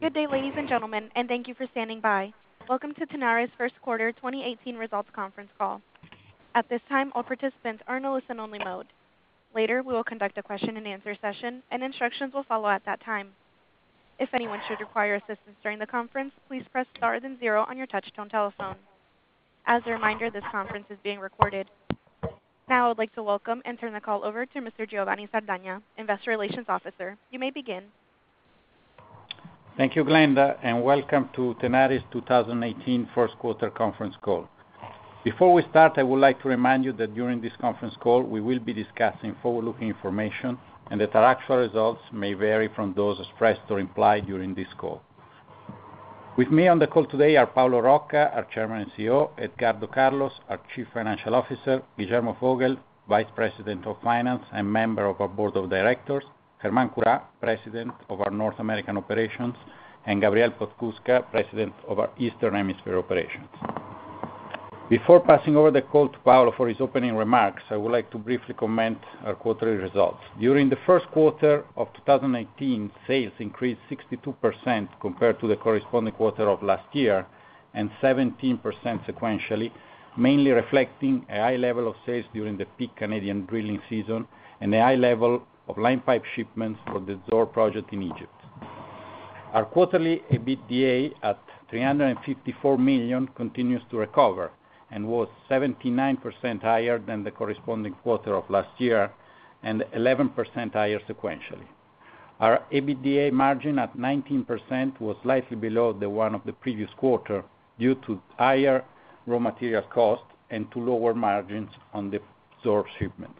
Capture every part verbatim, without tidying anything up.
Good day, ladies and gentlemen, and thank you for standing by. Welcome to Tenaris First Quarter twenty eighteen Results Conference Call. At this time, all participants are in a listen-only mode. Later, we will conduct a question-and-answer session, and instructions will follow at that time. If anyone should require assistance during the conference, please press star then zero on your touch-tone telephone. As a reminder, this conference is being recorded. Now I would like to welcome and turn the call over to Mister Giovanni Sardagna, Investor Relations Officer. You may begin. Thank you, Glenda, and welcome to Tenaris twenty eighteen First Quarter Conference Call. Before we start, I would like to remind you that during this conference call, we will be discussing forward-looking information and that our actual results may vary from those expressed or implied during this call. With me on the call today are Paolo Rocca, our Chairman and C E O, Edgardo Carlos, our Chief Financial Officer, Guillermo Vogel, Vice President of Finance and member of our Board of Directors, Germán Curá, President of our North American Operations, and Gabriel Podskubka, President of our Eastern Hemisphere Operations. Before passing over the call to Paolo for his opening remarks, I would like to briefly comment our quarterly results. During the first quarter of twenty eighteen, sales increased sixty-two percent compared to the corresponding quarter of last year and seventeen percent sequentially, mainly reflecting a high level of sales during the peak Canadian drilling season and a high level of line pipe shipments for the Zohr project in Egypt. Our quarterly EBITDA at three hundred fifty-four million dollars continues to recover and was seventy-nine percent higher than the corresponding quarter of last year and eleven percent higher sequentially. Our EBITDA margin at nineteen percent was slightly below the one of the previous quarter due to higher raw material cost and to lower margins on the Zohr shipments.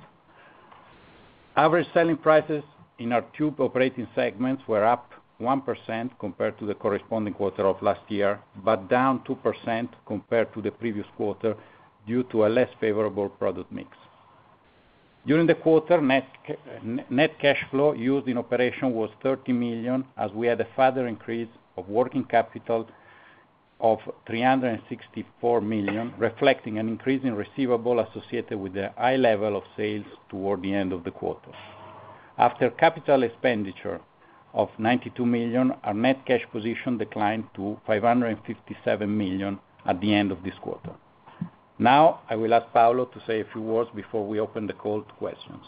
Average selling prices in our tube operating segments were up one percent compared to the corresponding quarter of last year, but down two percent compared to the previous quarter due to a less favorable product mix. During the quarter, net, net cash flow used in operation was thirty million dollars as we had a further increase of working capital of three hundred sixty-four million dollars, reflecting an increase in receivable associated with the high level of sales toward the end of the quarter. After capital expenditure of ninety-two million dollars, our net cash position declined to five hundred fifty-seven million dollars at the end of this quarter. Now, I will ask Paolo to say a few words before we open the call to questions.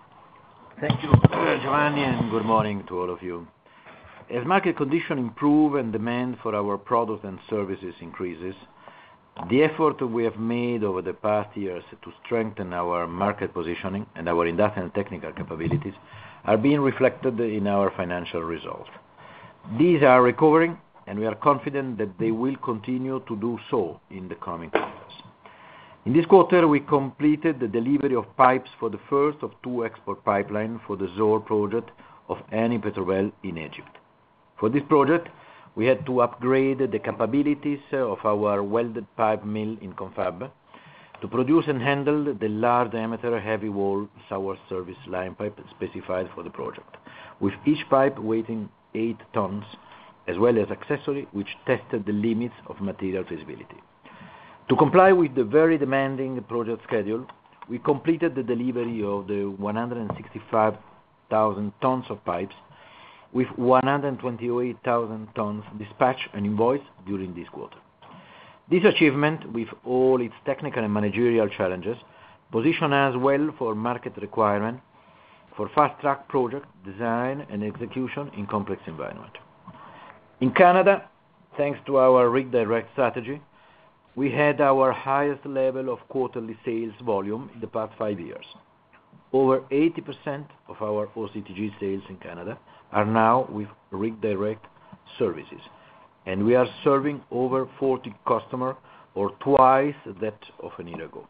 Thank you, Giovanni, and good morning to all of you. As market conditions improve and demand for our products and services increases, the effort we have made over the past years to strengthen our market positioning and our industrial and technical capabilities are being reflected in our financial results. These are recovering, and we are confident that they will continue to do so in the coming quarters. In this quarter, we completed the delivery of pipes for the first of two export pipelines for the Zohr project of Eni Petrobel in Egypt. For this project, we had to upgrade the capabilities of our welded pipe mill in Confab to produce and handle the large diameter heavy wall sour service line pipe specified for the project, with each pipe weighing eight tons, as well as accessory which tested the limits of material feasibility. To comply with the very demanding project schedule, we completed the delivery of the one hundred sixty-five thousand tons of pipes with one hundred twenty-eight thousand tons dispatched and invoiced during this quarter. This achievement, with all its technical and managerial challenges, positions us well for market requirement for fast-track project design and execution in complex environment. In Canada, thanks to our Rig Direct strategy, we had our highest level of quarterly sales volume in the past five years. Over eighty percent of our O C T G sales in Canada are now with Rig Direct services, and we are serving over forty customers, or twice that of a year ago.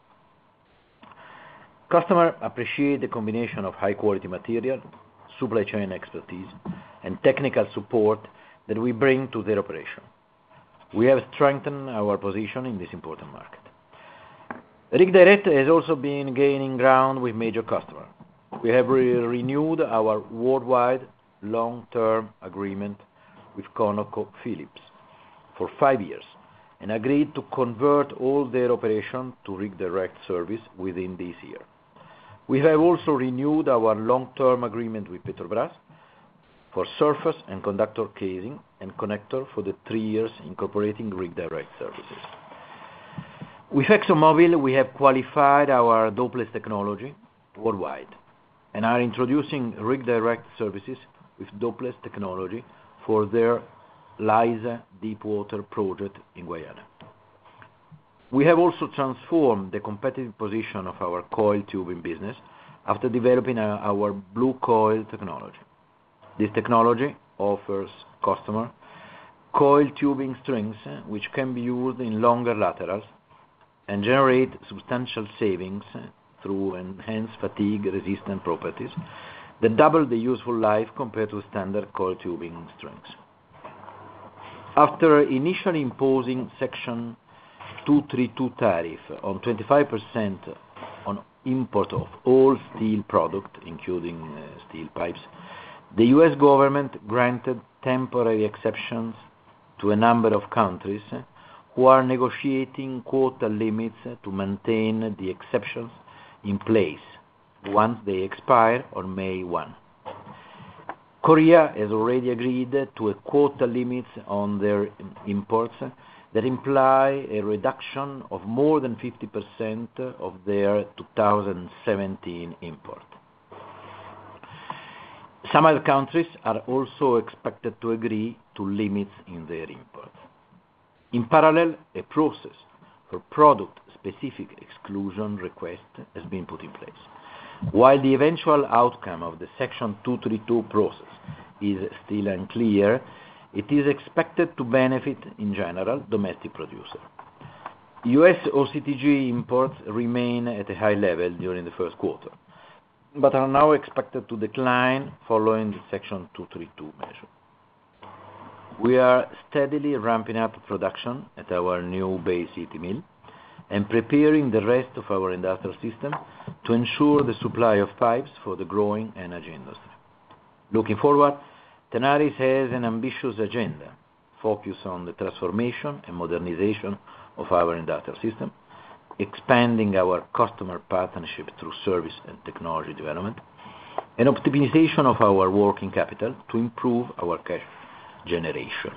Customers appreciate the combination of high-quality material, supply chain expertise, and technical support that we bring to their operation. We have strengthened our position in this important market. Rig Direct has also been gaining ground with major customers. We have re renewed our worldwide long-term agreement with ConocoPhillips for five years and agreed to convert all their operations to Rig Direct service within this year. We have also renewed our long-term agreement with Petrobras for surface and conductor casing and connector for the three years incorporating Rig Direct services. With ExxonMobil, we have qualified our Dopeless technology worldwide and are introducing Rig Direct services with Dopeless technology for their Liza Deepwater project in Guyana. We have also transformed the competitive position of our coil tubing business after developing our Blue Coil technology. This technology offers customer coil tubing strings which can be used in longer laterals and generate substantial savings through enhanced fatigue-resistant properties that double the useful life compared to standard coil tubing strings. After initially imposing Section two thirty-two tariff on twenty-five percent on import of all steel product, including uh, steel pipes, the U S government granted temporary exceptions to a number of countries who are negotiating quota limits to maintain the exceptions in place once they expire on May first. Korea has already agreed to a quota limits on their imports that imply a reduction of more than fifty percent of their two thousand seventeen import. Some other countries are also expected to agree to limits in their imports. In parallel, a process for product-specific exclusion request has been put in place. While the eventual outcome of the Section two thirty-two process is still unclear, it is expected to benefit, in general, domestic producers. U S O C T G imports remain at a high level during the first quarter, but are now expected to decline following the Section two thirty-two measure. We are steadily ramping up production at our new Bay City mill and preparing the rest of our industrial system to ensure the supply of pipes for the growing energy industry. Looking forward, Tenaris has an ambitious agenda focused on the transformation and modernization of our industrial system, expanding our customer partnership through service and technology development, and optimization of our working capital to improve our cash generation.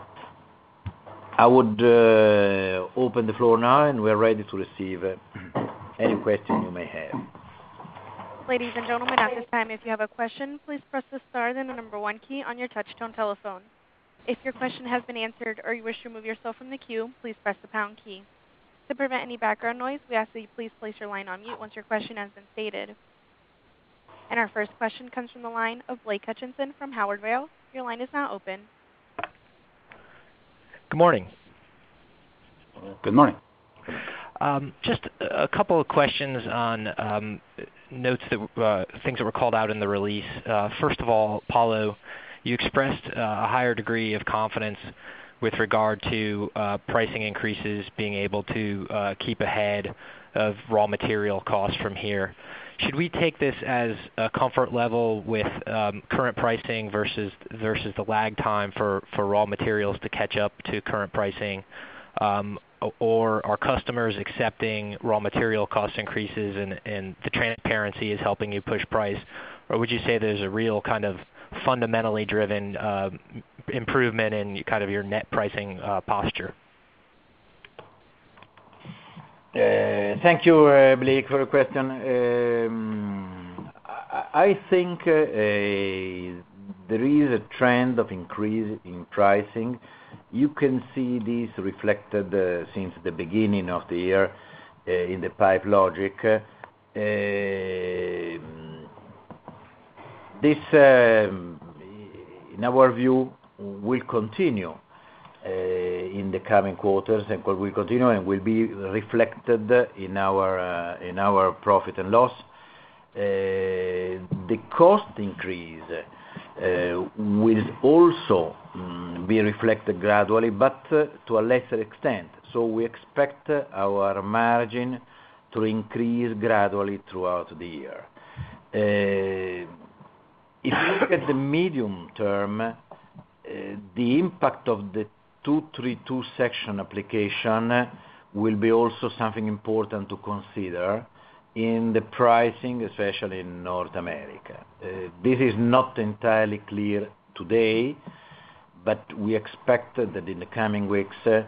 I would uh, open the floor now, and we're ready to receive uh, any question you may have. Ladies and gentlemen, at this time, if you have a question, please press the star then the number one key on your touch-tone telephone. If your question has been answered or you wish to remove yourself from the queue, please press the pound key. To prevent any background noise, we ask that you please place your line on mute once your question has been stated. And our first question comes from the line of Blake Hutchinson from Howard Weil. Your line is now open. Good morning. Good morning. Um, just a couple of questions on um, notes that uh, things that were called out in the release. Uh, first of all, Paolo, you expressed uh, a higher degree of confidence with regard to uh, pricing increases being able to uh, keep ahead of raw material costs from here. Should we take this as a comfort level with um, current pricing versus versus the lag time for, for raw materials to catch up to current pricing? Um, or are customers accepting raw material cost increases and, and the transparency is helping you push price? Or would you say there's a real kind of fundamentally driven uh, improvement in kind of your net pricing uh, posture? Uh, thank you, uh, Blake, for the question. Um, I, I think uh, a, there is a trend of increase in pricing. You can see this reflected uh, since the beginning of the year uh, in the Pipe Logic. Uh, this, uh, in our view, will continue Uh, in the coming quarters, and will continue and will be reflected in our uh, in our profit and loss. Uh, the cost increase uh, will also um, be reflected gradually, but uh, to a lesser extent. So we expect uh, our margin to increase gradually throughout the year. Uh, if you look at the medium term, uh, the impact of the two thirty-two section application will be also something important to consider in the pricing, especially in North America. Uh, this is not entirely clear today, but we expect that in the coming weeks uh,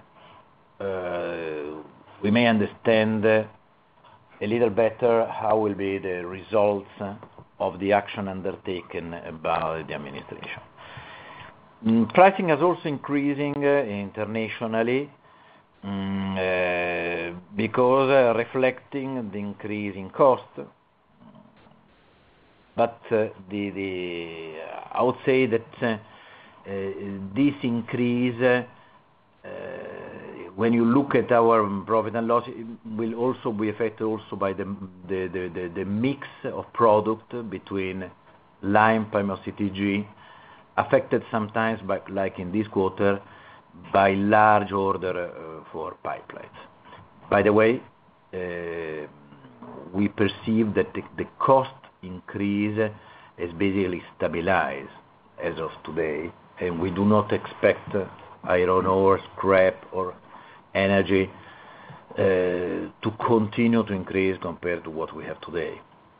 we may understand uh, a little better how will be the results of the action undertaken by the administration. Mm, pricing is also increasing uh, internationally mm, uh, because uh, reflecting the increase in cost. But uh, the, the I would say that uh, uh, this increase, uh, uh, when you look at our profit and loss, it will also be affected also by the the, the, the, the mix of product between line pipe and C T G, affected sometimes by, like in this quarter, by large order uh, for pipelines. By the way, uh, we perceive that the, the cost increase is basically stabilized as of today, and we do not expect uh, iron ore, scrap, or energy uh, to continue to increase compared to what we have today.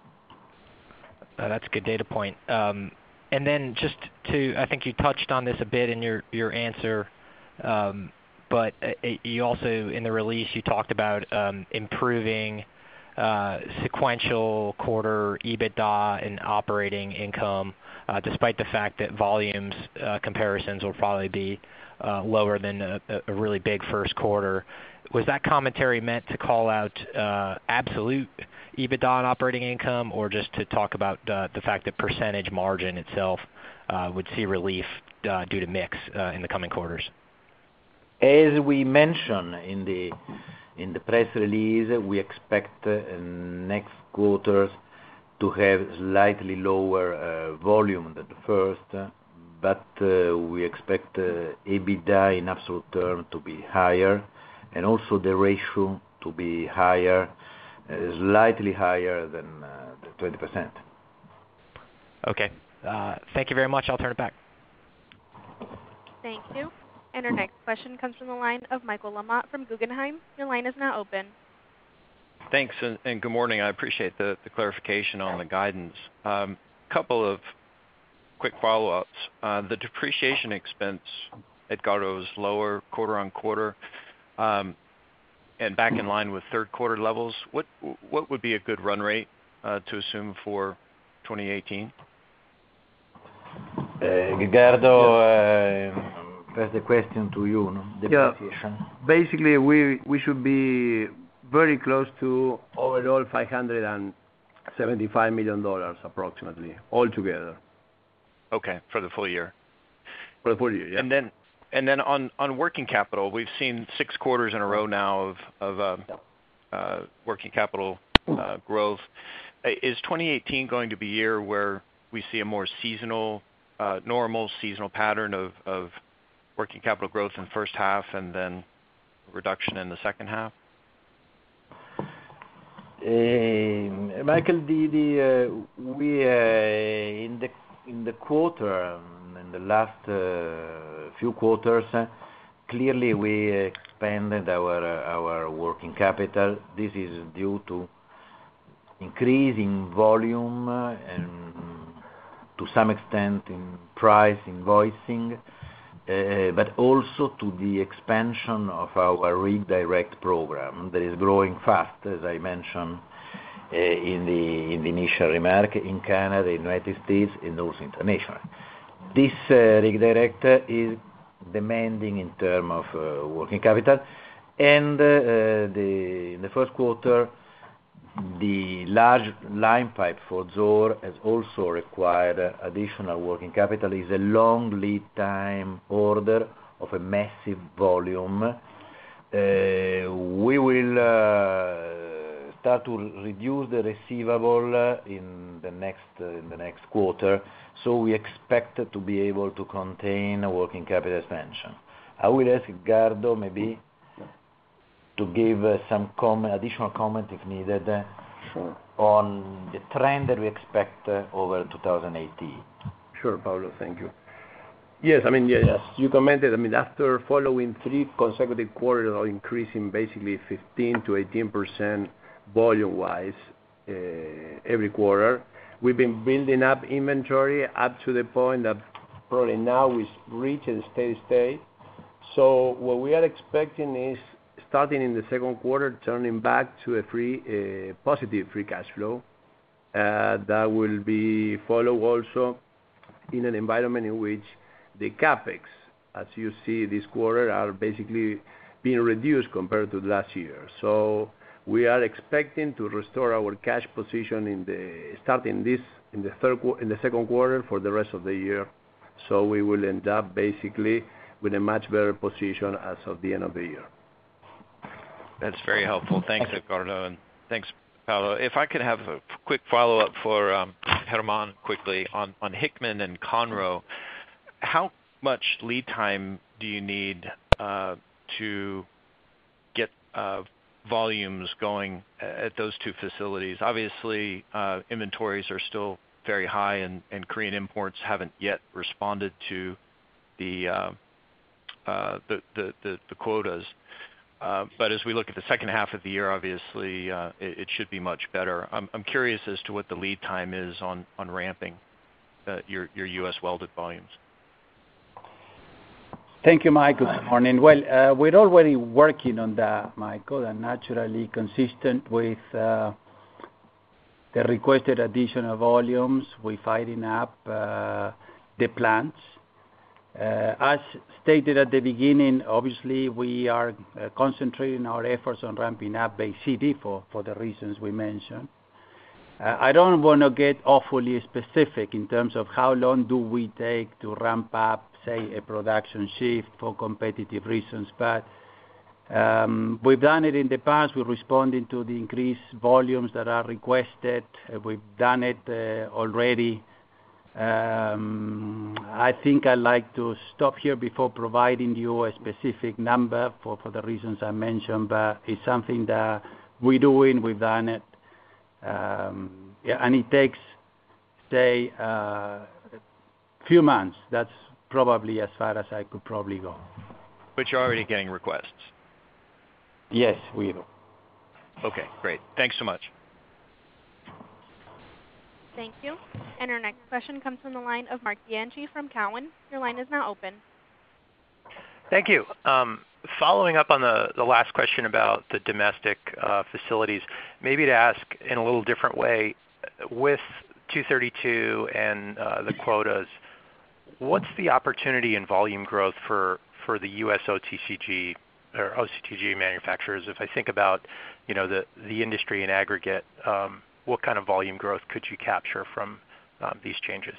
Uh, that's a good data point. Um, and then just to, I think you touched on this a bit in your, your answer, um, but uh, you also, in the release, you talked about um, improving Uh, sequential quarter EBITDA and operating income, uh, despite the fact that volumes uh, comparisons will probably be uh, lower than a, a really big first quarter. Was that commentary meant to call out uh, absolute EBITDA and operating income, or just to talk about uh, the fact that percentage margin itself uh, would see relief uh, due to mix uh, in the coming quarters? As we mentioned in the In the press release, we expect uh, next quarters to have slightly lower uh, volume than the first, uh, but uh, we expect uh, EBITDA in absolute terms to be higher, and also the ratio to be higher, uh, slightly higher than uh, the twenty percent. Okay. Uh, thank you very much. I'll turn it back. Thank you. And our next question comes from the line of Michael Lamont from Guggenheim. Your line is now open. Thanks, and, and good morning. I appreciate the, the clarification on the guidance. A um, couple of quick follow-ups. Uh, the depreciation expense, Edgardo, is lower quarter on quarter um, and back in line with third quarter levels. What, what would be a good run rate uh, to assume for twenty eighteen? Uh, Edgardo, uh, pass the question to you, no? Depreciation. Yeah. Basically, we we should be very close to overall five hundred seventy-five million dollars approximately altogether. Okay, for the full year. For the full year, yeah. And then, and then on, on working capital, we've seen six quarters in a row now of of uh, uh, working capital uh, growth. Is twenty eighteen going to be a year where we see a more seasonal, uh, normal seasonal pattern of of working capital growth in the first half and then reduction in the second half? Uh, Michael, the, the, uh, we uh, in the in the quarter, in the last uh, few quarters, uh, clearly we expanded our uh, our working capital. This is due to increasing volume uh, and to some extent in price invoicing. Uh, but also to the expansion of our Rig Direct program that is growing fast, as I mentioned uh, in the in the initial remark, in Canada, United States, and also internationally. This uh, Rig Direct is demanding in terms of uh, working capital, and uh, the, in the first quarter, the large line pipe for Zohr has also required additional working capital. It's a long lead time order of a massive volume. Uh, we will uh, start to reduce the receivable in the next uh, in the next quarter, so we expect to be able to contain a working capital expansion. I will ask Edgardo maybe to give uh, some com additional comment if needed uh, sure. on the trend that we expect uh, over two thousand eighteen. Sure, Paolo, thank you. Yes, I mean, yes, you commented, I mean, after following three consecutive quarters of increasing basically fifteen to eighteen percent volume-wise uh, every quarter, we've been building up inventory up to the point that probably now we reach a steady state. So what we are expecting is starting in the second quarter, turning back to a free, uh, positive free cash flow. Uh, that will be followed also in an environment in which the capex, as you see this quarter, are basically being reduced compared to last year. So we are expecting to restore our cash position in the starting this in the third in the second quarter for the rest of the year. So we will end up basically with a much better position as of the end of the year. That's very helpful. Thanks, Edgardo, and thanks, Paulo. If I could have a quick follow-up for um, Germán quickly on, on Hickman and Conroe. How much lead time do you need uh, to get uh, volumes going at those two facilities? Obviously, uh, inventories are still very high, and, and Korean imports haven't yet responded to the uh, uh, the, the, the, the quotas. Uh, but as we look at the second half of the year, obviously, uh, it, it should be much better. I'm, I'm curious as to what the lead time is on, on ramping uh, your, your U S welded volumes. Thank you, Michael. Good morning. Well, uh, we're already working on that, Michael, and naturally consistent with uh, the requested additional volumes, we're firing up uh, the plants. Uh, as stated at the beginning, obviously we are uh, concentrating our efforts on ramping up Bay City for, for the reasons we mentioned. Uh, I don't want to get awfully specific in terms of how long do we take to ramp up, say, a production shift for competitive reasons, but um, we've done it in the past. We're responding to the increased volumes that are requested. Uh, we've done it uh, already. Um, I think I'd like to stop here before providing you a specific number for, for the reasons I mentioned, but it's something that we're doing, we've done it, um, yeah, and it takes, say, a uh, few months. That's probably as far as I could probably go. But you're already getting requests? Yes, we do. Okay, great. Thanks so much. Thank you. And our next question comes from the line of Mark Bianchi from Cowen. Your line is now open. Thank you. Um, following up on the, the last question about the domestic uh, facilities, maybe to ask in a little different way, with two thirty-two and uh, the quotas, what's the opportunity in volume growth for, for the U S O T C G or O C T G manufacturers? If I think about, you know, the, the industry in aggregate, um, what kind of volume growth could you capture from um, these changes?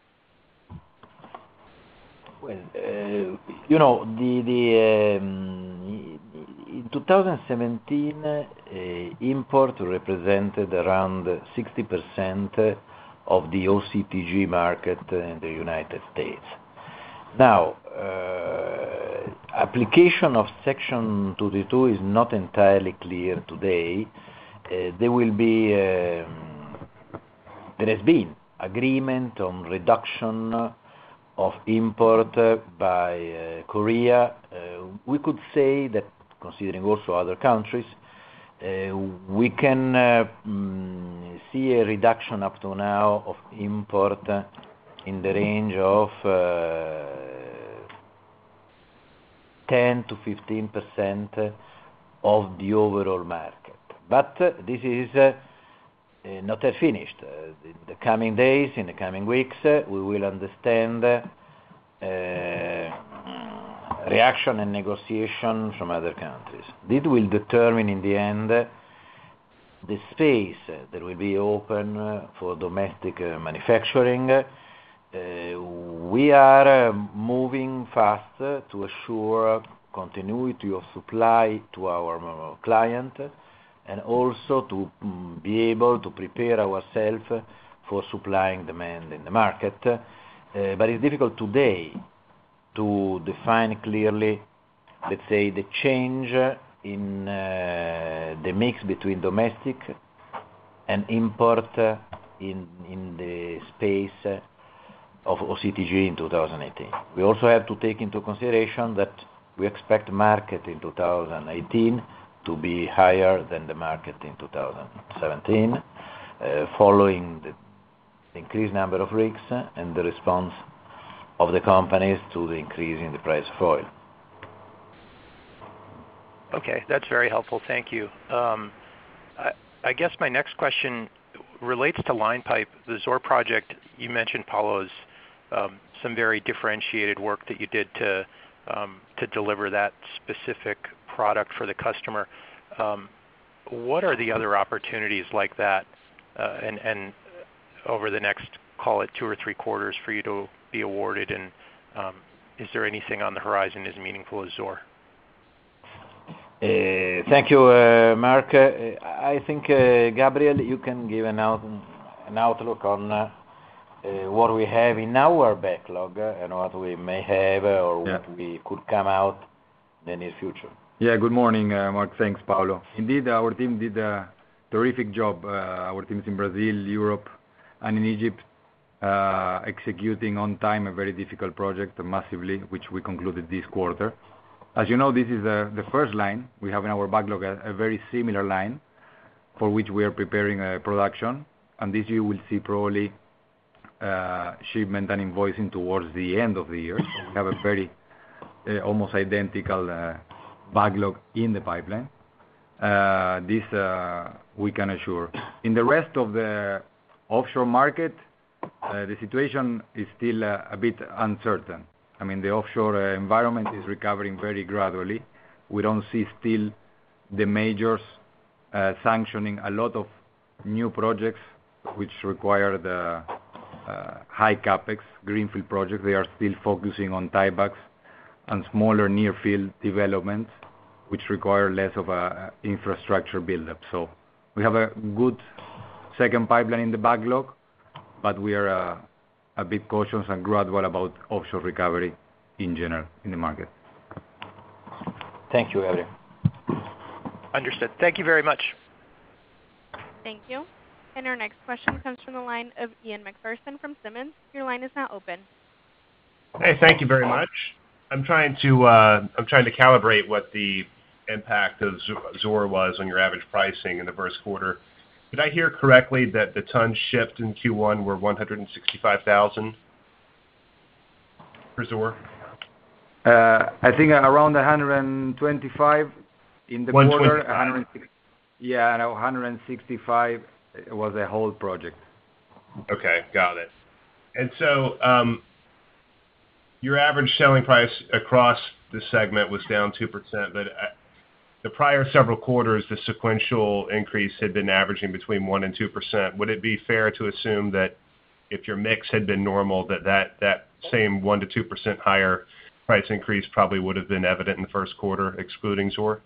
Well, uh, you know, the, the um, in two thousand seventeen, uh, import represented around sixty percent of the O C T G market in the United States. Now, uh, application of Section two thirty-two is not entirely clear today. Uh, there will be, um, there has been agreement on reduction of import uh, by uh, Korea. Uh, we could say that, considering also other countries, uh, we can uh, mm, see a reduction up to now of import uh, in the range of uh, ten to fifteen percent of the overall market. But uh, this is uh, uh, not yet finished. Uh, in the coming days, in the coming weeks, uh, we will understand uh, reaction and negotiation from other countries. This will determine in the end uh, the space uh, that will be open uh, for domestic uh, manufacturing. Uh, we are uh, moving fast uh, to assure continuity of supply to our uh, client, and also to um, be able to prepare ourselves for supplying demand in the market. Uh, but it's difficult today to define clearly, let's say, the change in uh, the mix between domestic and import in, in the space of O C T G in two thousand eighteen. We also have to take into consideration that we expect market in two thousand eighteen to be higher than the market in two thousand seventeen, uh, following the increased number of rigs and the response of the companies to the increase in the price of oil. Okay, that's very helpful. Thank you. Um, I, I guess my next question relates to line pipe. The Zohr project, you mentioned, Paolo, is um, some very differentiated work that you did to um, to deliver that specific product for the customer. Um, what are the other opportunities like that, uh, and, and over the next, call it two or three quarters, for you to be awarded? And um, is there anything on the horizon as meaningful as Zohr? Uh, thank you, uh, Mark. Uh, I think, uh, Gabriel, you can give an, out, an outlook on uh, uh, what we have in our backlog uh, and what we may have uh, or yeah. what we could come out in the near future. Yeah, good morning, uh, Mark. Thanks, Paolo. Indeed, our team did a terrific job. Uh, our teams in Brazil, Europe, and in Egypt, uh, executing on time a very difficult project massively, which we concluded this quarter. As you know, this is the, the first line. We have in our backlog a, a very similar line for which we are preparing a production, and this you will see probably uh, shipment and invoicing towards the end of the year. So we have a very uh, almost identical uh, backlog in the pipeline. Uh, this uh, we can assure. In the rest of the offshore market, uh, the situation is still uh, a bit uncertain. I mean, the offshore uh, environment is recovering very gradually. We don't see still the majors uh, sanctioning a lot of new projects which require the uh, high capex greenfield projects. They are still focusing on tiebacks and smaller near field developments which require less of a infrastructure buildup. So we have a good second pipeline in the backlog, but we are uh, a bit cautious and gradual about offshore recovery in general in the market. Thank you, Gabriel. Understood. Thank you very much. Thank you. And our next question comes from the line of Ian MacPherson from Simmons. Your line is now open. Hey, thank you very much. I'm trying to uh, I'm trying to calibrate what the impact of Zohr was on your average pricing in the first quarter. Did I hear correctly that the tons shipped in Q one were one hundred sixty-five thousand for Zohr? Uh, I think around one hundred twenty-five in the quarter. one hundred sixty, yeah, and one hundred sixty-five was a whole project. Okay, got it. And so um, your average selling price across the segment was down two percent, but uh, the prior several quarters, the sequential increase had been averaging between one and two percent. Would it be fair to assume that if your mix had been normal, that that, that same one to two percent higher price increase probably would have been evident in the first quarter, excluding Zohr?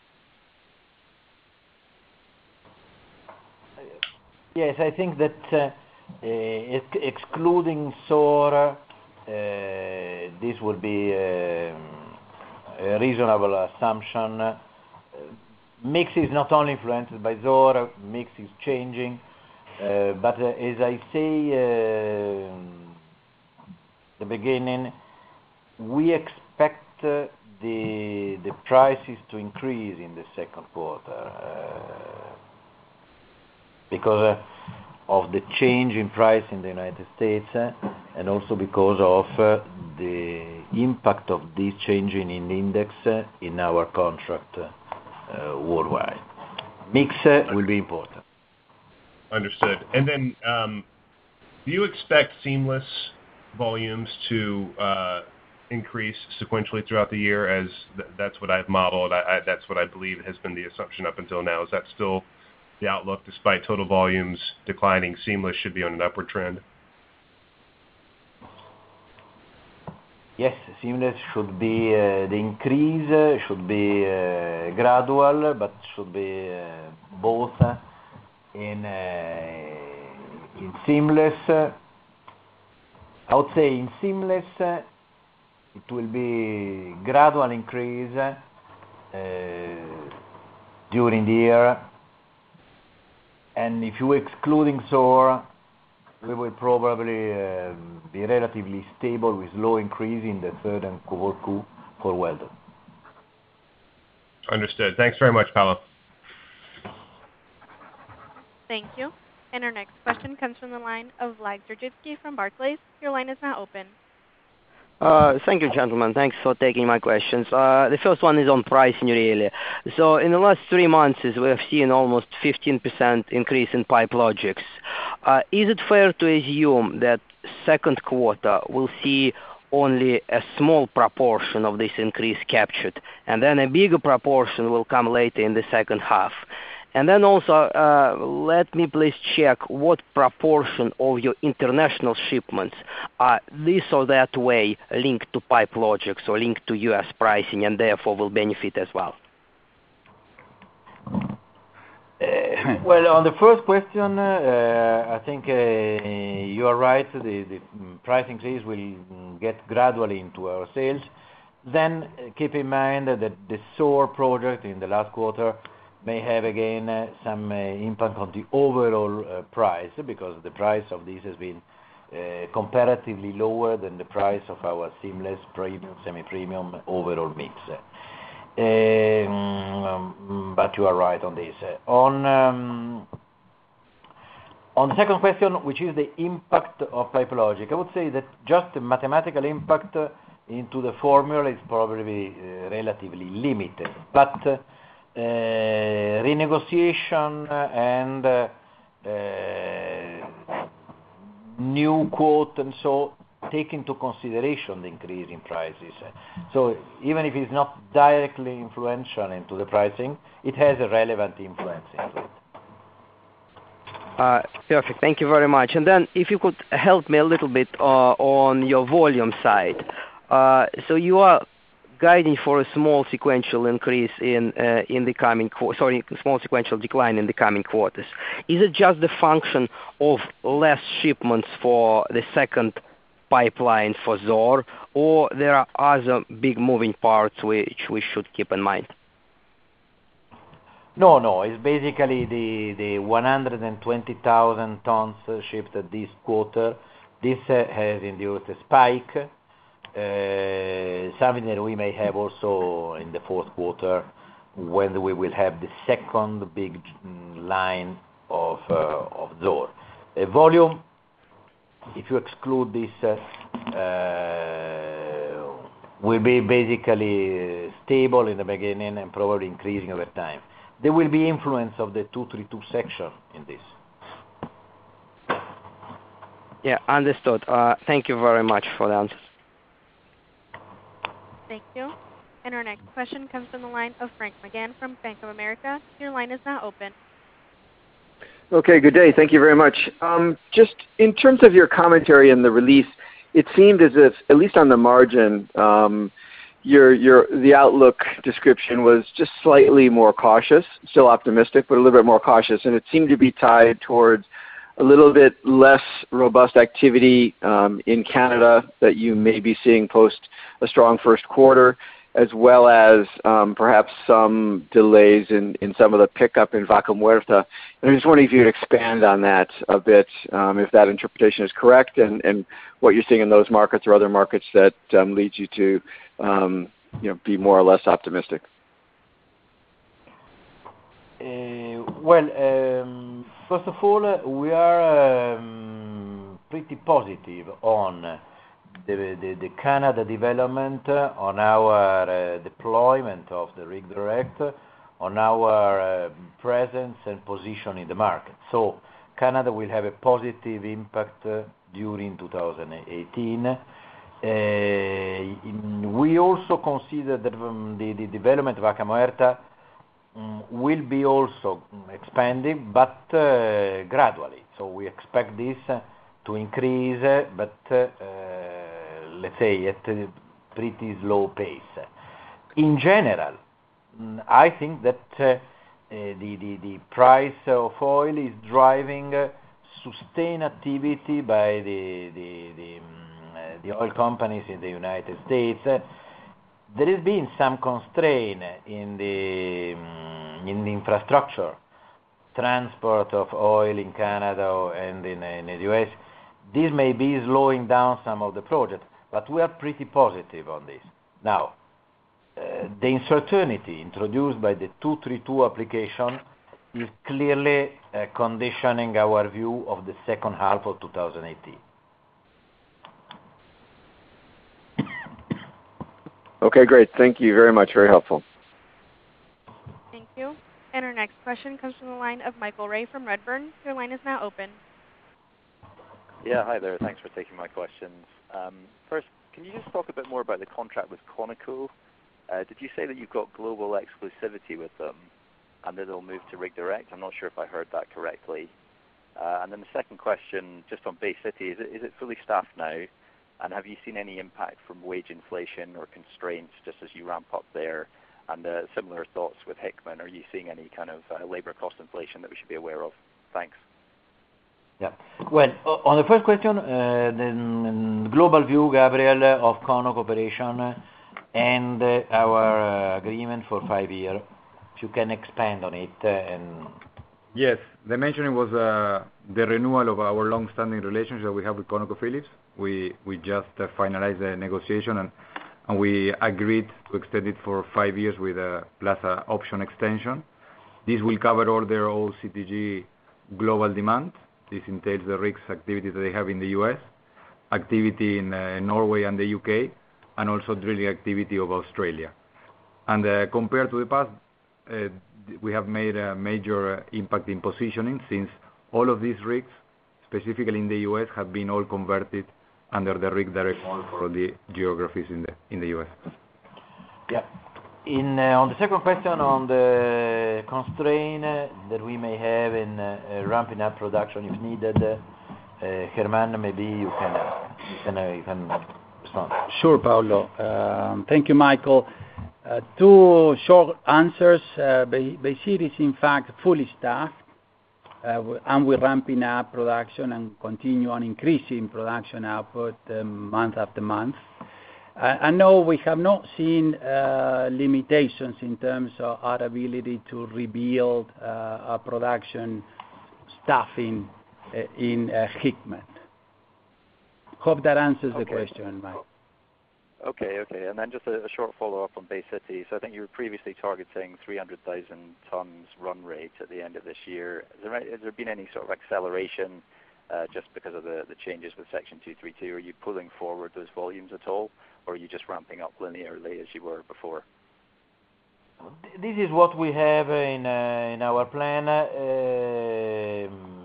Yes, I think that uh, uh, ex- excluding Zohr, uh, this would be uh, a reasonable assumption. Uh, mix is not only influenced by Zohr, mix is changing, uh, but uh, as I say uh, the beginning, we expect uh, the the prices to increase in the second quarter uh, because uh, of the change in price in the United States uh, and also because of uh, the impact of this change in the index uh, in our contract uh, worldwide. Mix uh, will be important. Understood. And then um, do you expect seamless volumes to uh, increase sequentially throughout the year, as th- that's what I've modeled? I, I, that's what I believe has been the assumption up until now. Is that still the outlook? Despite total volumes declining, seamless should be on an upward trend? Yes, seamless should be, uh, the increase uh, should be uh, gradual, but should be uh, both uh, in, uh, in seamless. Uh, I would say in seamless, uh, it will be gradual increase uh, during the year. And if you excluding Zohr, we will probably uh, be relatively stable with low increase in the third and fourth Q for welded. Understood. Thanks very much, Paolo. Thank you. And our next question comes from the line of Vlad Drzycki from Barclays. Your line is now open. Uh, Thank you, gentlemen. Thanks for taking my questions. Uh, The first one is on pricing, really. So in the last three months, we have seen almost fifteen percent increase in Pipe Logix. Uh, Is it fair to assume that second quarter will see only a small proportion of this increase captured, and then a bigger proportion will come later in the second half? And then also, uh, let me please check what proportion of your international shipments are this or that way linked to Pipe Logix or linked to U S pricing and therefore will benefit as well? Uh, well, on the first question, uh, I think uh, you are right. The, the price increase will get gradually into our sales. Then uh, keep in mind that the S O R project in the last quarter may have again uh, some uh, impact on the overall uh, price, because the price of this has been uh, comparatively lower than the price of our seamless premium, semi-premium overall mix. Um, but you are right on this. On um, on the second question, which is the impact of Pipe Logix, I would say that just the mathematical impact uh, into the formula is probably uh, relatively limited. But uh, Uh, renegotiation and uh, uh, new quote and so take into consideration the increase in prices. So even if it's not directly influential into the pricing, it has a relevant influence into it. Uh, perfect. Thank you very much. And then if you could help me a little bit uh, on your volume side. Uh, so you are guiding for a small sequential increase in uh, in the coming qu- sorry, small sequential decline in the coming quarters. Is it just the function of less shipments for the second pipeline for Zohr, or there are other big moving parts which we should keep in mind? No, no. It's basically the the one hundred twenty thousand tons shipped this quarter. This uh, has induced a spike. Uh, something that we may have also in the fourth quarter, when we will have the second big line of uh, of Zohr. Uh, volume, if you exclude this, uh, uh, will be basically stable in the beginning and probably increasing over time. There will be influence of the two thirty-two section in this. Yeah, understood. Uh, thank you very much for the answers. Thank you. And our next question comes from the line of Frank McGann from Bank of America. Your line is now open. Okay, good day. Thank you very much. Um, just in terms of your commentary in the release, it seemed as if, at least on the margin, um, your your the outlook description was just slightly more cautious, still optimistic, but a little bit more cautious, and it seemed to be tied towards a little bit less robust activity um, in Canada that you may be seeing post a strong first quarter, as well as um, perhaps some delays in, in some of the pickup in Vaca Muerta. And I just wondering if you could expand on that a bit, um, if that interpretation is correct, and, and what you're seeing in those markets or other markets that um, leads you to um, you know, be more or less optimistic. Uh, well, um, first of all, uh, we are um, pretty positive on the, the, the Canada development, uh, on our uh, deployment of the Rig Direct, on our uh, presence and position in the market. So Canada will have a positive impact uh, during two thousand eighteen. Uh, in, we also consider that um, the, the development of Vaca Muerta um, will be also expanding, but uh, gradually. So we expect this uh, to increase, uh, but uh, let's say at a pretty slow pace. In general, I think that uh, uh, the, the, the price of oil is driving uh, sustained activity by the, the, the, um, uh, the oil companies in the United States. Uh, there has been some constraint in the, um, in the infrastructure, transport of oil in Canada and in, in the U S. This may be slowing down some of the projects, but we are pretty positive on this. Now, uh, the uncertainty introduced by the two thirty-two application is clearly uh, conditioning our view of the second half of two thousand eighteen. Okay, great. Thank you very much. Very helpful. Thank you. And our next question comes from the line of Michael Ray from Redburn. Your line is now open. Yeah, hi there. Thanks for taking my questions. Um, first, can you just talk a bit more about the contract with Conoco? Uh, did you say that you've got global exclusivity with them and that they'll move to Rig Direct? I'm not sure if I heard that correctly. Uh, and then the second question, just on Bay City, is it, is it fully staffed now? And have you seen any impact from wage inflation or constraints just as you ramp up there? And uh, similar thoughts with Hickman. Are you seeing any kind of uh, labor cost inflation that we should be aware of? Thanks. Yeah. Well, on the first question, uh, the global view, Gabriel, of Conoco operation and uh, our uh, agreement for five years. If you can expand on it. Uh, and Yes, the mentioning was uh, the renewal of our long-standing relationship that we have with ConocoPhillips. We we just uh, finalized the negotiation and, and we agreed to extend it for five years with a plus a option extension. This will cover all their O C T G global demand. This entails the rigs activity that they have in the U S, activity in uh, Norway and the U K, and also drilling activity of Australia. And uh, compared to the past, uh, we have made a major uh, impact in positioning since all of these rigs, specifically in the U S, have been all converted under the Rig Direct model for the geographies in the in the U S. Yeah. In uh, on the second question on the constraint uh, that we may have in uh, uh, ramping up production if needed, uh, uh, Germán, maybe you can uh, you can uh, you can respond. Sure, Paolo. Um, thank you, Michael. Uh, two short answers. Uh, Bay, Bay City is in fact fully staffed, uh, and we're ramping up production and continue on increasing production output uh, month after month. I know we have not seen uh, limitations in terms of our ability to rebuild uh, our production staffing uh, in uh, Hickman. Hope that answers okay. the question, Mike. Okay, okay. And then just a, a short follow-up on Bay City. So I think you were previously targeting three hundred thousand tons run rate at the end of this year. Has there, has there been any sort of acceleration uh, just because of the, the changes with Section two thirty-two? Are you pulling forward those volumes at all? Or are you just ramping up linearly as you were before? This is what we have in uh, in our plan. Uh,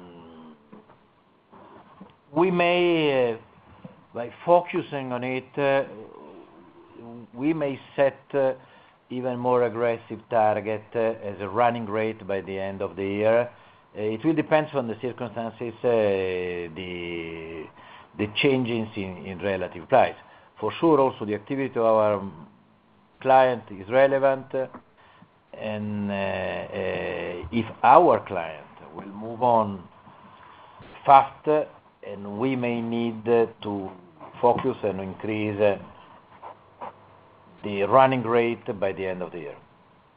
we may, uh, by focusing on it, uh, we may set uh, even more aggressive target uh, as a running rate by the end of the year. Uh, it will depend on the circumstances, uh, the the changes in, in relative price. For sure, also the activity of our client is relevant, and uh, uh, if our client will move on fast, and we may need to focus and increase uh, the running rate by the end of the year.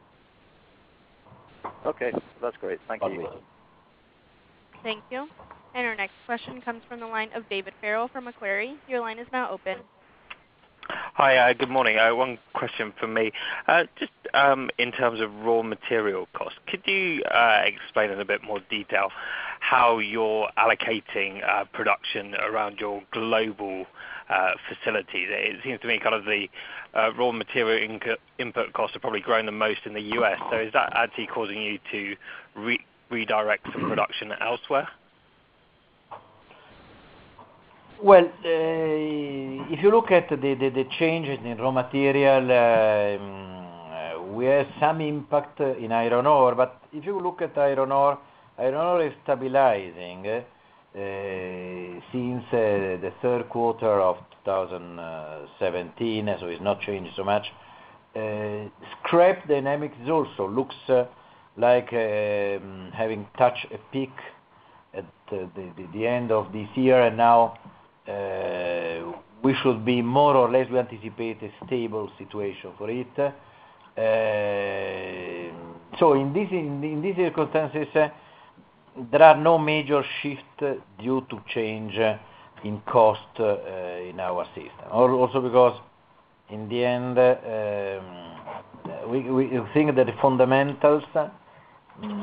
Okay, that's great. Thank you. Thank you. And our next question comes from the line of David Farrell from Macquarie. Your line is now open. Hi, uh, good morning. Uh, one question from me. Uh, just um, in terms of raw material costs, could you uh, explain in a bit more detail how you're allocating uh, production around your global uh, facilities? It seems to me kind of the uh, raw material inc- input costs are probably growing the most in the U S. So is that actually causing you to re- redirect some production elsewhere? Well, uh, if you look at the, the, the changes in raw material, uh, um, we have some impact in iron ore, but if you look at iron ore, iron ore is stabilizing uh, since uh, the third quarter of two thousand seventeen, so it's not changed so much. Uh, scrap dynamics also looks uh, like um, having touched a peak at uh, the, the, the end of this year, and now Uh, we should be more or less, we anticipate a stable situation for it. Uh, so in, this, in, in these circumstances, uh, there are no major shifts due to change uh, in cost uh, in our system. Also because in the end, uh, um, we, we think that the fundamentals uh,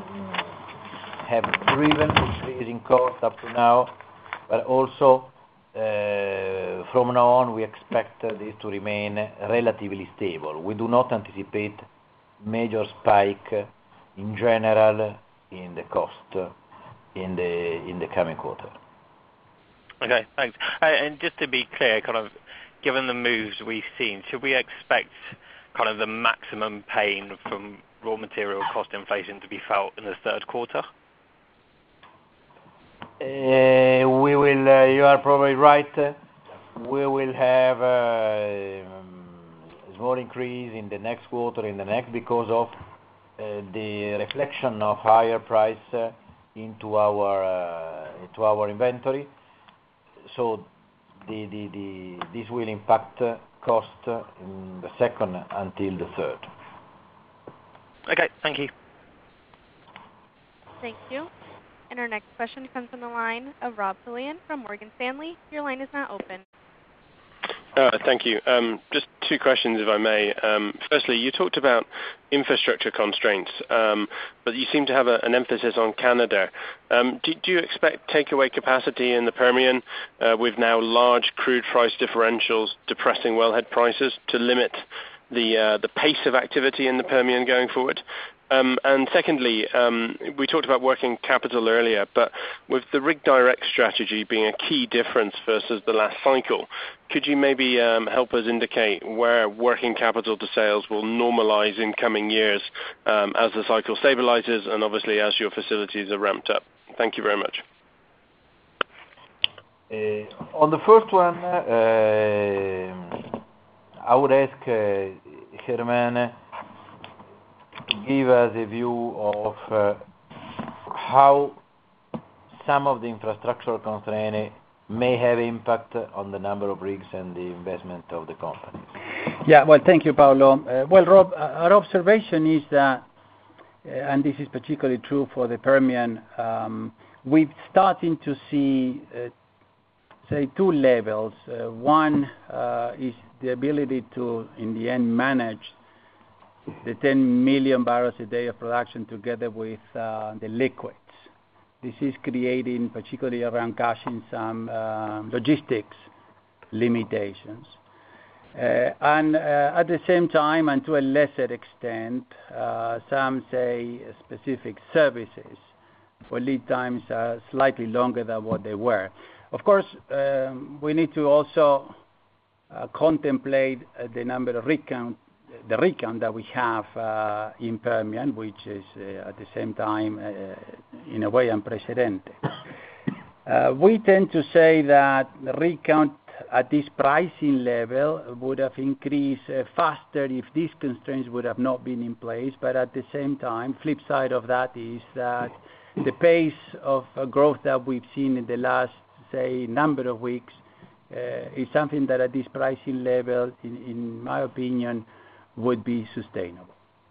have driven increasing cost up to now, but also uh, from now on, we expect uh, this to remain relatively stable. We do not anticipate major spike uh, in general in the cost uh, in the in the coming quarter. Okay, thanks. Uh, and just to be clear, kind of given the moves we've seen, should we expect kind of the maximum pain from raw material cost inflation to be felt in the third quarter? Uh, we will. Uh, you are probably right. We will have a small increase in the next quarter, in the next, because of uh, the reflection of higher price uh, into our uh, into our inventory. So the, the, the this will impact uh, cost uh, in the second until the third. Okay, thank you. Thank you. And our next question comes from the line of Rob Fillion from Morgan Stanley. Your line is now open. Uh, thank you. Um, just two questions, if I may. Um, firstly, you talked about infrastructure constraints, um, but you seem to have a, an emphasis on Canada. Um, do, do you expect takeaway capacity in the Permian, uh, with now large crude price differentials depressing wellhead prices, to limit the uh, the pace of activity in the Permian going forward? Um, and secondly, um, we talked about working capital earlier, but with the Rig Direct strategy being a key difference versus the last cycle, could you maybe um, help us indicate where working capital to sales will normalize in coming years um, as the cycle stabilizes and obviously as your facilities are ramped up? Thank you very much. Uh, on the first one, uh, I would ask uh, Germán to give us a view of uh, how some of the infrastructural constraints may have impact on the number of rigs and the investment of the company. Yeah, well, thank you, Paolo. Uh, well, Rob, our observation is that, uh, and this is particularly true for the Permian, um, we're starting to see, uh, say, two levels. Uh, one uh, is the ability to, in the end, manage the ten million barrels a day of production together with uh, the liquids. This is creating, particularly around Cushing, some uh, logistics limitations. Uh, and uh, at the same time, and to a lesser extent, uh, some say specific services where lead times are slightly longer than what they were. Of course, um, we need to also uh, contemplate uh, the number of rig count the rig count that we have uh, in Permian, which is uh, at the same time, uh, in a way, unprecedented. Uh, we tend to say that the rig count at this pricing level would have increased uh, faster if these constraints would have not been in place, but at the same time, flip side of that is that the pace of uh, growth that we've seen in the last, say, number of weeks uh, is something that at this pricing level, in, in my opinion, would be sustainable.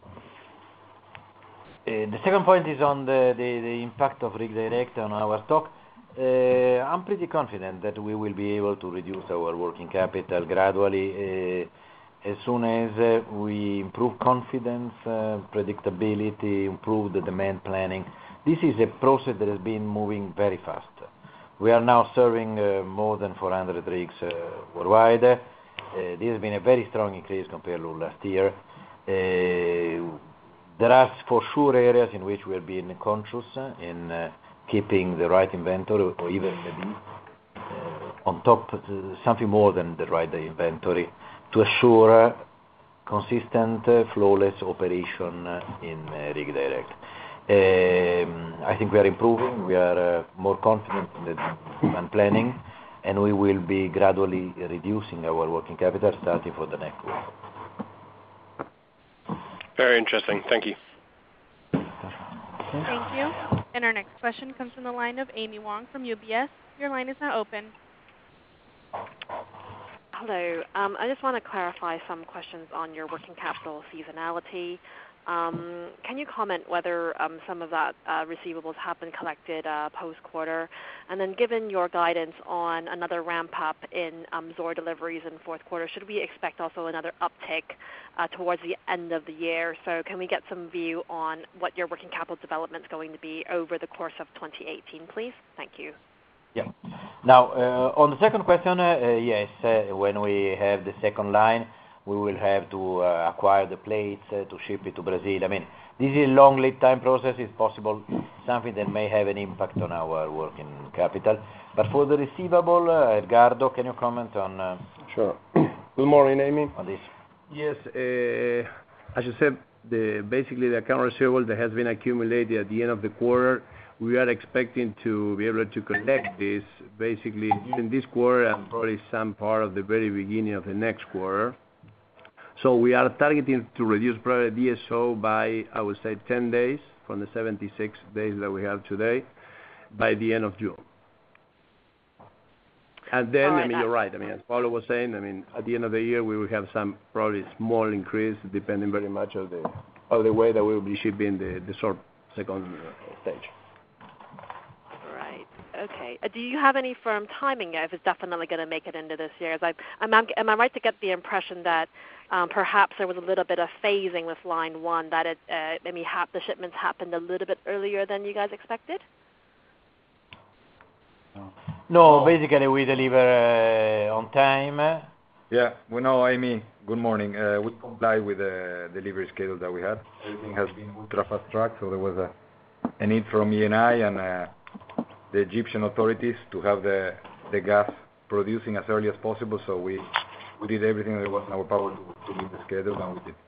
Uh, the second point is on the, the, the impact of Rig Direct on our stock. Uh, I'm pretty confident that we will be able to reduce our working capital gradually uh, as soon as uh, we improve confidence, uh, predictability, improve the demand planning. This is a process that has been moving very fast. We are now serving uh, more than four hundred rigs uh, worldwide. Uh, this has been a very strong increase compared to last year. Uh, there are for sure areas in which we are being conscious in uh, keeping the right inventory, or even maybe uh, on top uh, something more than the right inventory, to assure consistent, uh, flawless operation uh, in uh, Rig Direct. Um, I think we are improving. We are uh, more confident in the demand planning, and we will be gradually reducing our working capital starting for the next quarter. Very interesting. Thank you. Thank you. And our next question comes from the line of Amy Wong from U B S. Your line is now open. Hello. Um, I just want to clarify some questions on your working capital seasonality. Um, can you comment whether um, some of that uh, receivables have been collected uh, post-quarter? And then given your guidance on another ramp-up in um, Zohr deliveries in fourth quarter, should we expect also another uptick uh, towards the end of the year? So can we get some view on what your working capital development is going to be over the course of twenty eighteen, please? Thank you. Yeah. Now, uh, on the second question, uh, yes, uh, when we have the second line, we will have to uh, acquire the plates uh, to ship it to Brazil. I mean, this is a long lead time process. It's possible something that may have an impact on our working capital. But for the receivable, uh, Edgardo, can you comment on? Uh, sure. Good morning, Amy. On this. Yes, uh, as you said, the, basically the account receivable that has been accumulated at the end of the quarter, we are expecting to be able to collect this basically during this quarter and probably some part of the very beginning of the next quarter. So we are targeting to reduce probably D S O by, I would say, ten days from the seventy-six days that we have today by the end of June. And then, right, I mean, you're right. I mean, as Paulo was saying, I mean, at the end of the year, we will have some probably small increase depending very much of the of the way that we will be shipping the, the short second stage. Right. Okay. Uh, do you have any firm timing if it's definitely going to make it into this year? As I, am, I, am I right to get the impression that um, perhaps there was a little bit of phasing with line one, that it uh, maybe ha- the shipments happened a little bit earlier than you guys expected? No, basically we deliver uh, on time. Yeah, we know, Amy. Good morning. Uh, we comply with the delivery schedule that we had. Everything has been ultra fast tracked, so there was a, a need from E N I and uh, the Egyptian authorities to have the the gas producing as early as possible. So we we did everything that was in our power to, to meet the schedule, and we did.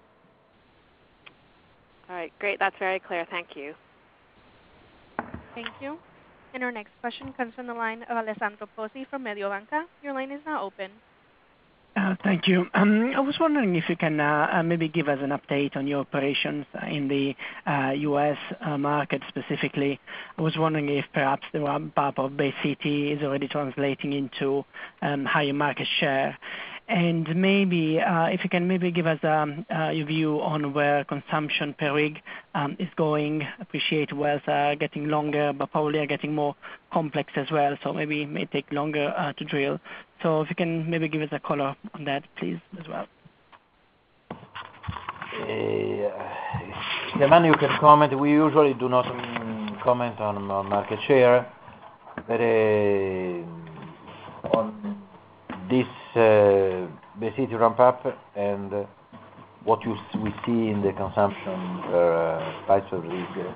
All right, great. That's very clear. Thank you. Thank you. And our next question comes from the line of Alessandro Pozzi from Mediobanca. Your line is now open. Uh, thank you. Um, I was wondering if you can uh, uh, maybe give us an update on your operations in the uh, U S uh, market specifically. I was wondering if perhaps the ramp-up of Bay City is already translating into um, higher market share. And maybe uh, if you can maybe give us um, uh, your view on where consumption per rig um, is going. Appreciate wells are getting longer, but probably are getting more complex as well, so maybe it may take longer uh, to drill. So if you can maybe give us a color on that, please, as well. Uh, Giovanni, you can comment. We usually do not um, comment on, on market share, but uh, on this uh, Bay City ramp up and uh, what you, we see in the consumption per uh, price per rig.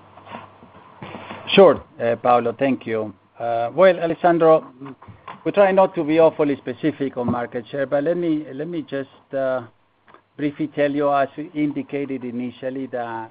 Sure, uh, Paolo, thank you. Uh, well, Alessandro, we try not to be awfully specific on market share, but let me let me just uh, briefly tell you, as we indicated initially, that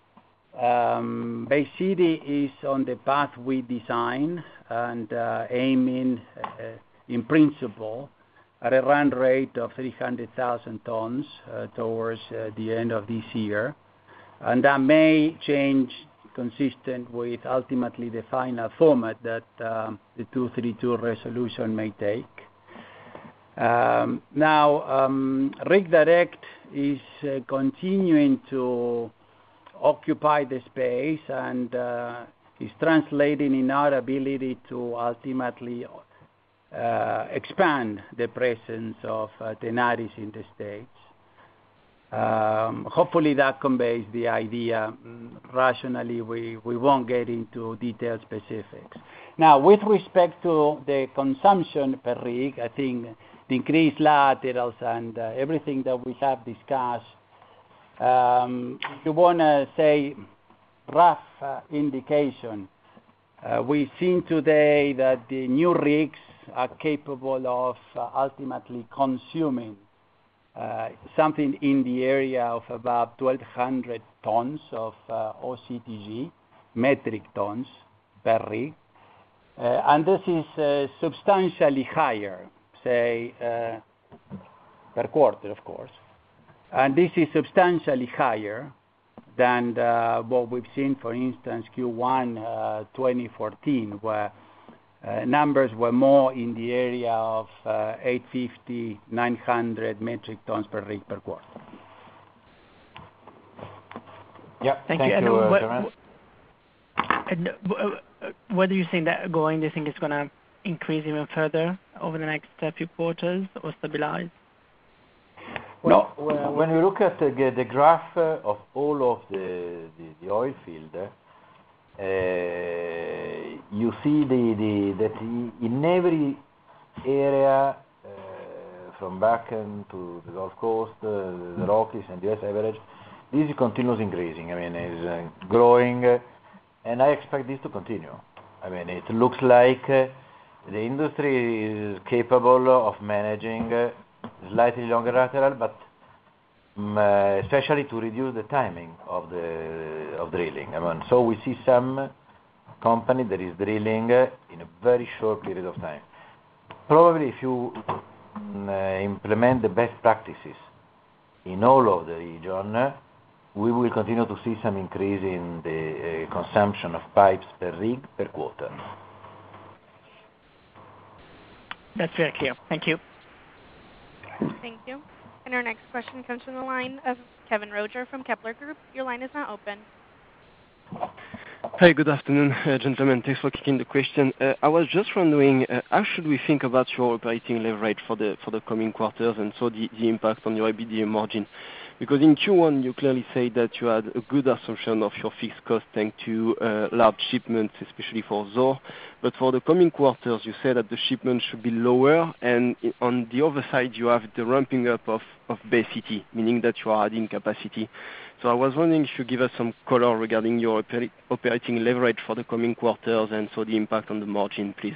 um, Bay City is on the path we designed and uh, aiming uh, in principle at a run rate of three hundred thousand tons uh, towards uh, the end of this year. And that may change consistent with ultimately the final format that um, the two thirty-two resolution may take. Um, now, um, Rig Direct is uh, continuing to occupy the space and uh, is translating in our ability to ultimately Uh, expand the presence of uh, Tenaris in the States. Um, hopefully that conveys the idea. Mm, rationally, we, we won't get into detailed specifics. Now, with respect to the consumption per rig, I think the increased laterals and uh, everything that we have discussed, um, if you want to say rough uh, indication, uh, we've seen today that the new rigs are capable of uh, ultimately consuming uh, something in the area of about twelve hundred tons of uh, O C T G, metric tons per rig. Uh, and this is uh, substantially higher, say, uh, per quarter, of course. And this is substantially higher than uh, what we've seen, for instance, Q one uh, twenty fourteen, where Uh, numbers were more in the area of uh, eight fifty, nine hundred metric tons per rig per quarter. Yeah, thank, thank you. you, And, uh, wh- and uh, where do you think that going? Do you think it's going to increase even further over the next uh, few quarters or stabilize? Well, no. when, when we look at the, the graph uh, of all of the, the, the oil field, uh, you see the, the, that in every area, uh, from Bakken to the Gulf Coast, uh, the Rockies and the U S average, this continues increasing. I mean, it's uh, growing, uh, and I expect this to continue. I mean, it looks like uh, the industry is capable of managing uh, slightly longer lateral, but um, uh, especially to reduce the timing of the of drilling. I mean, so we see some company that is drilling uh, in a very short period of time. Probably if you um, uh, implement the best practices in all of the region, uh, we will continue to see some increase in the uh, consumption of pipes per rig per quarter. That's very clear. Thank you. Thank you. And our next question comes from the line of Kevin Roger from Kepler Group. Your line is now open. Hi, good afternoon, uh, gentlemen. Thanks for taking the question. Uh, I was just wondering, uh, how should we think about your operating leverage for the for the coming quarters, and so the, the impact on your EBITDA margin? Because in Q one, you clearly say that you had a good assumption of your fixed cost thanks to uh, large shipments, especially for Zohr. But for the coming quarters, you say that the shipments should be lower, and on the other side, you have the ramping up of, of Bay City, meaning that you are adding capacity. So I was wondering if you give us some color regarding your oper- operating leverage for the coming quarters, and so the impact on the margin, please.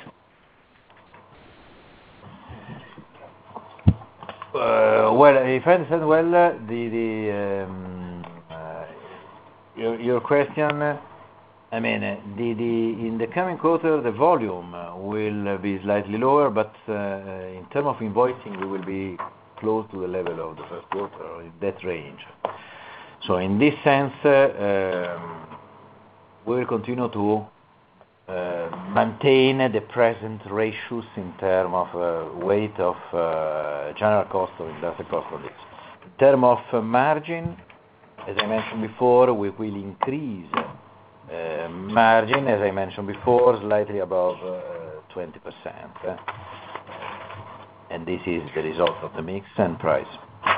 Uh, well, if I understand well, uh, the, the um, uh, your, your question, uh, I mean, uh, the, the, in the coming quarter, the volume uh, will uh, be slightly lower, but uh, in terms of invoicing, we will be close to the level of the first quarter, or in that range. So in this sense, uh, um, we will continue to Uh, maintain the present ratios in terms of uh, weight of uh, general cost or industrial cost of this. In terms of uh, margin, as I mentioned before, we will increase uh, margin, as I mentioned before, slightly above uh, twenty percent. Uh, and this is the result of the mix and price.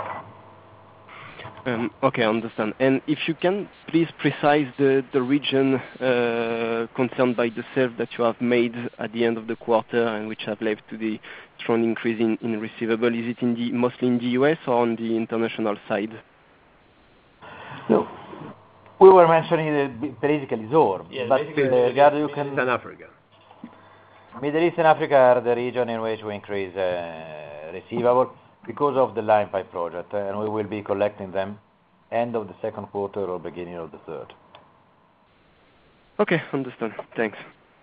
Um, okay, I understand. And if you can please precise the, the region uh, concerned by the sales that you have made at the end of the quarter and which have led to the strong increase in, in receivable, is it in the, mostly in the U S or on the international side? No, we were mentioning uh, basically Zohr, yes, but basically, uh, Edgardo, you can... East and Africa. Middle East and Africa are the region in which we increase uh, receivable because of the line pipe project, uh, and we will be collecting them end of the second quarter or beginning of the third. Okay, understand. Thanks.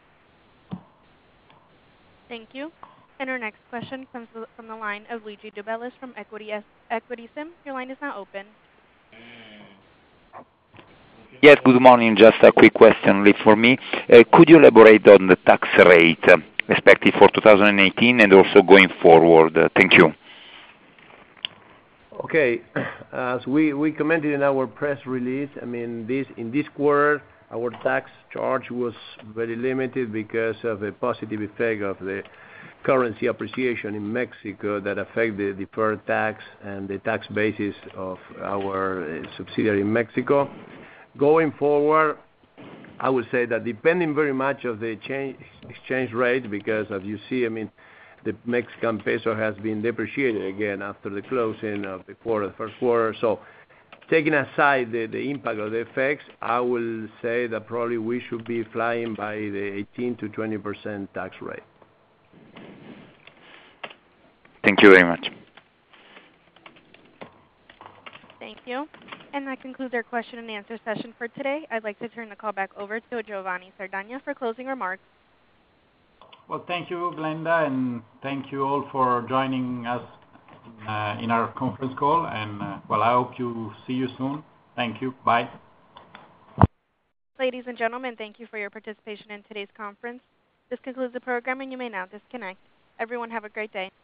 Thank you. And our next question comes from the line of Luigi De Bellis from Equity Equity Sim. Your line is now open. Yes, good morning. Just a quick question for me. Uh, could you elaborate on the tax rate uh, expected for two thousand eighteen and also going forward? Uh, thank you. Okay, as we, we commented in our press release, I mean, this in this quarter, our tax charge was very limited because of a positive effect of the currency appreciation in Mexico that affect the deferred tax and the tax basis of our uh, subsidiary in Mexico. Going forward, I would say that depending very much of the change, exchange rate, because as you see, I mean, the Mexican peso has been depreciated again after the closing of the quarter, the first quarter. So taking aside the, the impact of the effects, I will say that probably we should be flying by the eighteen to twenty percent tax rate. Thank you very much. Thank you. And that concludes our question and answer session for today. I'd like to turn the call back over to Giovanni Sardagna for closing remarks. Well, thank you, Glenda, and thank you all for joining us uh, in our conference call. And, uh, well, I hope you see you soon. Thank you. Bye. Ladies and gentlemen, thank you for your participation in today's conference. This concludes the program, and you may now disconnect. Everyone have a great day.